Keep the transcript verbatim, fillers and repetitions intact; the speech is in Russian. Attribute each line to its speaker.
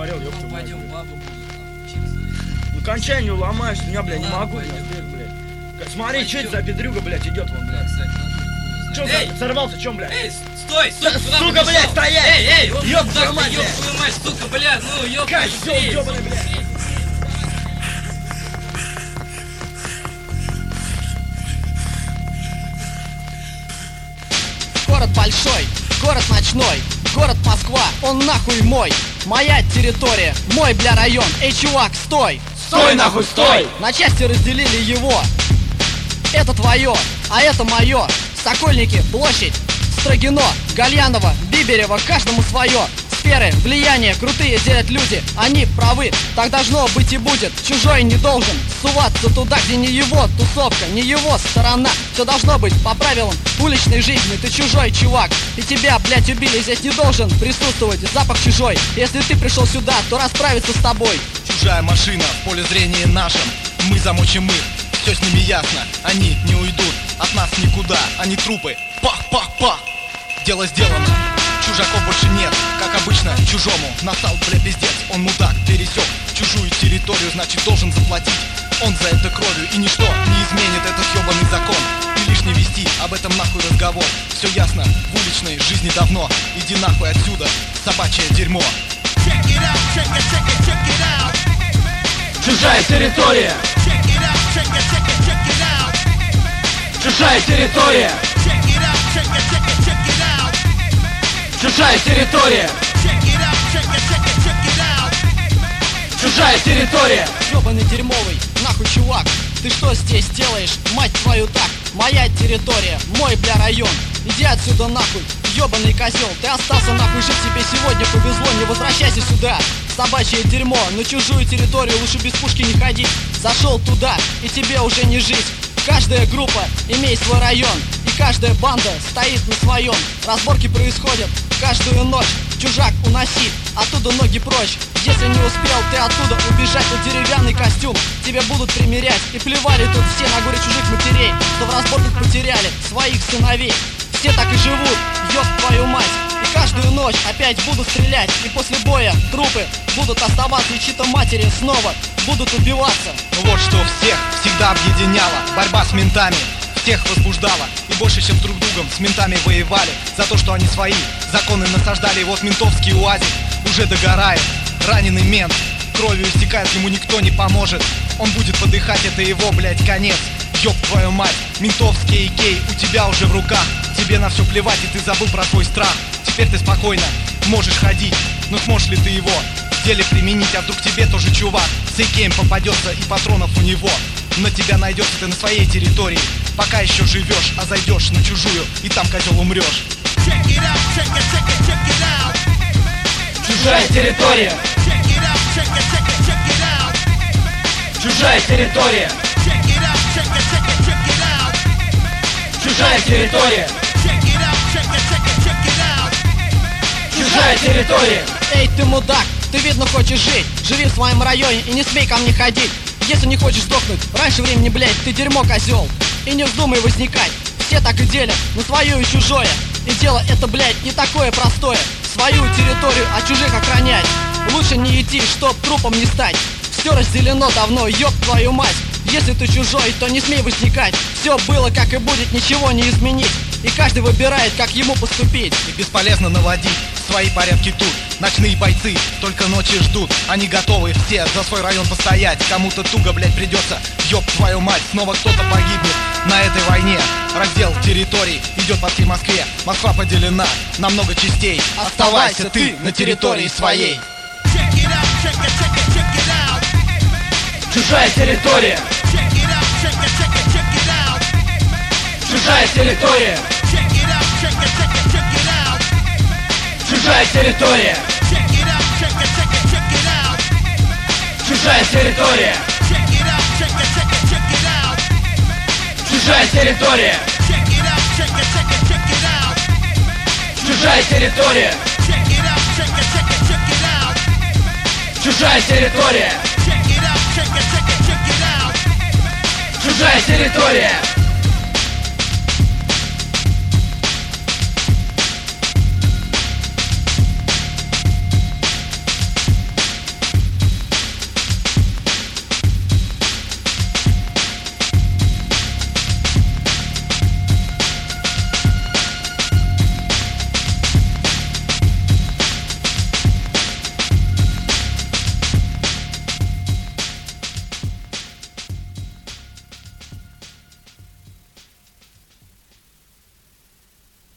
Speaker 1: смотрел, ёпта.
Speaker 2: Ну пойдем, бабы будут там.
Speaker 1: Ну кончай, не ломаешь, меня, блядь, не
Speaker 2: Ладно,
Speaker 1: могу,
Speaker 2: пойдем.
Speaker 1: блядь. Смотри, что это
Speaker 2: Пойдем.
Speaker 1: за педрюга, блядь, идет вон,
Speaker 2: Бля,
Speaker 1: блядь.
Speaker 2: кстати, надо.
Speaker 1: Чё,
Speaker 2: Эй!
Speaker 1: сорвался, чем, блядь?
Speaker 2: Эй, стой, стой,
Speaker 1: С-
Speaker 2: куда
Speaker 1: сука,
Speaker 2: побежал?
Speaker 1: блядь, стоять!
Speaker 2: Эй, эй, вот
Speaker 1: Ёб
Speaker 2: так
Speaker 1: твою
Speaker 2: ты,
Speaker 1: мать,
Speaker 2: ёб
Speaker 1: блядь!
Speaker 2: твою мать, сука, блядь, ну ёб
Speaker 1: Козёл
Speaker 2: быстрее,
Speaker 1: ёбаный, блядь!
Speaker 2: быстрее.
Speaker 3: Город большой, город ночной, город Москва, он нахуй мой. Моя территория, мой, бля, район. Эй, чувак, стой!
Speaker 1: Стой, нахуй, стой!
Speaker 3: На части разделили его. Это твое, а это мое. Сокольники, площадь, Строгино, Гальяново, Биберево, каждому свое. Сферы, влияние, крутые делят люди. Они правы, так должно быть и будет. Чужой не должен суваться туда, где не его тусовка, не его сторона. Все должно быть по правилам уличной жизни. Ты чужой, чувак, и тебя, блядь, убили. Здесь не должен присутствовать запах чужой. Если ты пришел сюда, то расправиться с тобой.
Speaker 4: Чужая машина в поле зрения нашем. Мы замочим их, все с ними ясно. Они не уйдут от нас никуда. Они трупы, пах-пах-пах. Дело сделано, чужаков больше нет. Как обычно, чужому настал, бля, пиздец. Он мудак, пересек чужую территорию, значит должен заплатить. Он за это кровью, и ничто не изменит этот ёбаный закон. И лишь не вести об этом нахуй разговор. Все ясно, в уличной жизни давно. Иди нахуй отсюда, собачье дерьмо.
Speaker 1: Чужая территория! Чужая территория! Чужая территория! Чужая территория!
Speaker 3: Ёбаный дерьмовый, нахуй, чувак. Ты что здесь делаешь, мать твою, так? Моя территория, мой, бля, район. Иди отсюда нахуй, ёбаный козел. Ты остался нахуй жить, тебе сегодня повезло. Не возвращайся сюда, собачье дерьмо. На чужую территорию лучше без пушки не ходить. Зашел туда, и тебе уже не жить. Каждая группа имеет свой район, и каждая банда стоит на своем. Разборки происходят каждую ночь. Чужак, уноси оттуда ноги прочь. Если не успел ты оттуда убежать, то деревянный костюм тебе будут примерять. И плевали тут все на горе чужих матерей, что в разборках потеряли своих сыновей. Все так и живут, ёб твою мать. И каждую ночь опять будут стрелять. И после боя трупы будут оставаться, и чьи-то матери снова будут убиваться.
Speaker 4: Ну вот что всех всегда объединяло. Борьба с ментами всех возбуждала. И больше, чем с друг другом с ментами воевали. За то, что они свои законы насаждали. И вот ментовский УАЗик уже догорает. Раненый мент кровью истекает, ему никто не поможет. Он будет подыхать, это его, блядь, конец. Ёб твою мать, ментовский кей у тебя уже в руках. Тебе на все плевать, и ты забыл про свой страх. Теперь ты спокойно можешь ходить, но сможешь ли ты его в деле применить? А вдруг тебе тоже чувак с эй кей попадется, и патронов у него на тебя найдется, ты на своей территории пока еще живешь, а зайдешь на чужую, и там, козел, умрешь.
Speaker 1: Чужая территория! Чужая территория! Чужая территория! Чужая территория!
Speaker 3: Эй, ты мудак, ты видно хочешь жить. Живи в своем районе и не смей ко мне ходить. Если не хочешь сдохнуть раньше времени, блядь, ты дерьмо, козел. И не вздумай возникать. Все так и делят на свое и чужое. И дело это, блядь, не такое простое. Свою территорию от чужих охранять. Лучше не идти, чтоб трупом не стать. Все разделено давно, ёб твою мать. Если ты чужой, то не смей возникать. Все было как и будет, ничего не изменить. И каждый выбирает, как ему поступить.
Speaker 4: И бесполезно наводить свои порядки тут. Ночные бойцы только ночи ждут. Они готовы все за свой район постоять. Кому-то туго, блядь, придется, ёб твою мать. Снова кто-то погибнет на этой войне. Раздел территорий идет по всей Москве. Москва поделена на много частей. Оставайся ты на территории своей.
Speaker 1: Чужая территория! Чужая территория! Чужая территория! Чужая территория! Чужая территория! Чужая территория! Чужая территория! Чужая территория!